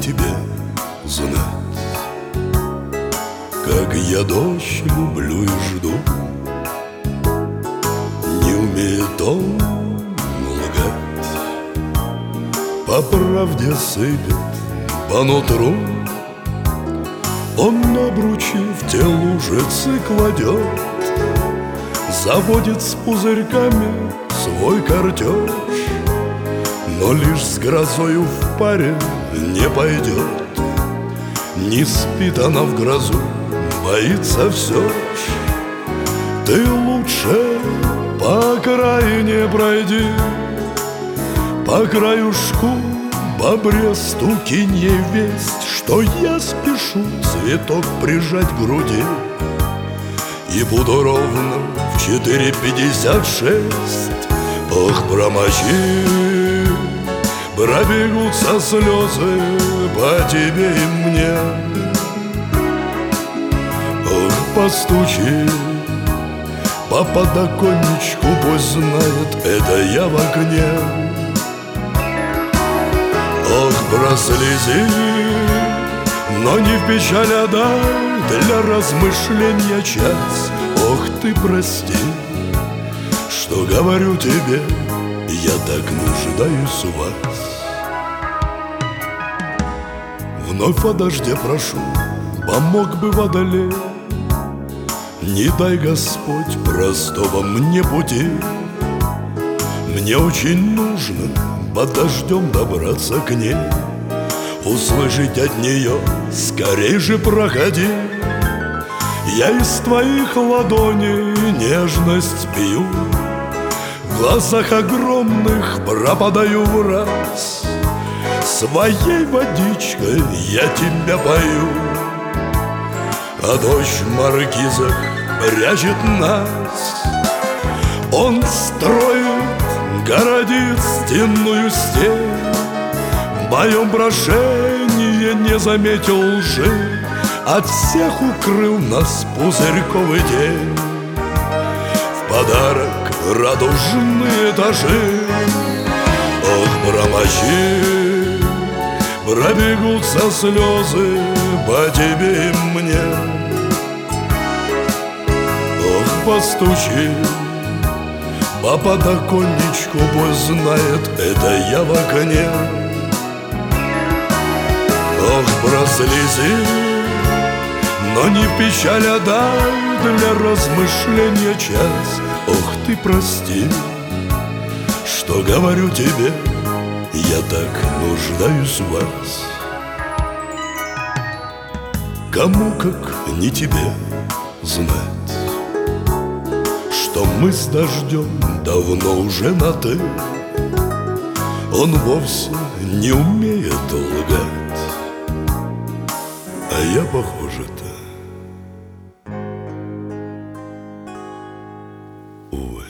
тебе знать, как я дождь люблю и жду. Не умеет он лгать, по правде сыпет по нутру. Он обручи в те лужицы кладет, заводит с пузырьками свой картеж, но лишь с грозою в паре не пойдет. Не спит она в грозу, боится все ж. Ты лучше по окраине пройди, по краюшку бобресту кинь ей весть, что я спешу цветок прижать к груди. И буду ровно в 4:56. Ох, промочи, пробегутся слезы по тебе и мне. Ох, постучи по подоконничку, пусть знает, это я в окне. Ох, прослези, но не в печаль, а дай для размышления час. Ох, ты прости, что говорю тебе, я так нуждаюсь в вас. Вновь о дожде прошу, помог бы водолей. Не дай, Господь, простого мне пути. Мне очень нужно под дождем добраться к ней, услышать от нее: скорей же проходи. Я из твоих ладоней нежность пью, в глазах огромных пропадаю в раз. Своей водичкой я тебя пою, а дождь в маркизах прячет нас. Он строит, городит стенную стень, в моем прошении не заметил лжи, от всех укрыл нас пузырьковый день. В подарок радужные этажи. Ох, промочи, пробегутся слезы по тебе и мне. Ох, постучи по подоконничку, пусть знает, это я в окне. Ох, прослези, но не в печаль, а дай для размышления час. Ох, ты прости, что говорю тебе, я так нуждаюсь в вас. Кому, как не тебе, знать, что мы с дождем давно уже на «ты». Он вовсе не умеет лгать, а я, похоже-то, увы.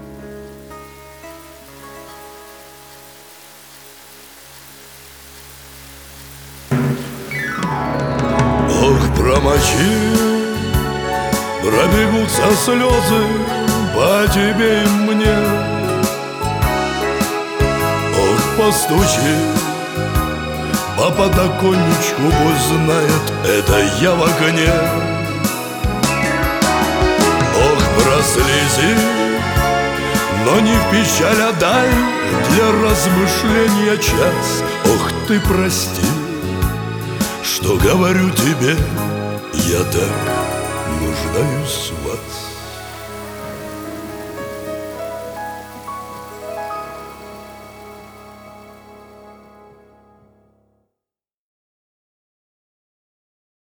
Ох, промочи, пробегутся слезы по тебе и мне. Ох, постучи по подоконничку, пусть знает, это я в окне. Ох, прослези, но не в печаль, а дай для размышления час. Ох, ты прости, что говорю тебе, я так нуждаюсь в вас.